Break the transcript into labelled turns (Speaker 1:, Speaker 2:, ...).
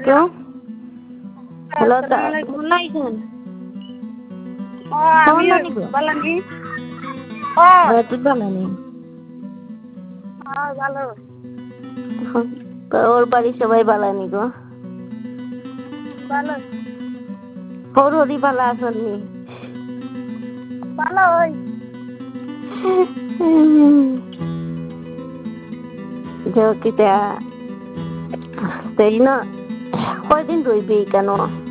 Speaker 1: क्यों হ্যালো
Speaker 2: ভালো আছেন?
Speaker 1: কেমন
Speaker 2: আমি
Speaker 1: জানি গো
Speaker 2: ভালো নেই।
Speaker 1: তুই ভালো নেই
Speaker 2: ভালো
Speaker 1: ওর বাড়ি সবাই ভালো নেই গো
Speaker 2: ভালো
Speaker 1: ওর হরি ভালো আসেননি
Speaker 2: ভালো ওই
Speaker 1: কিতা তাই না কয়দিন রইবি কেন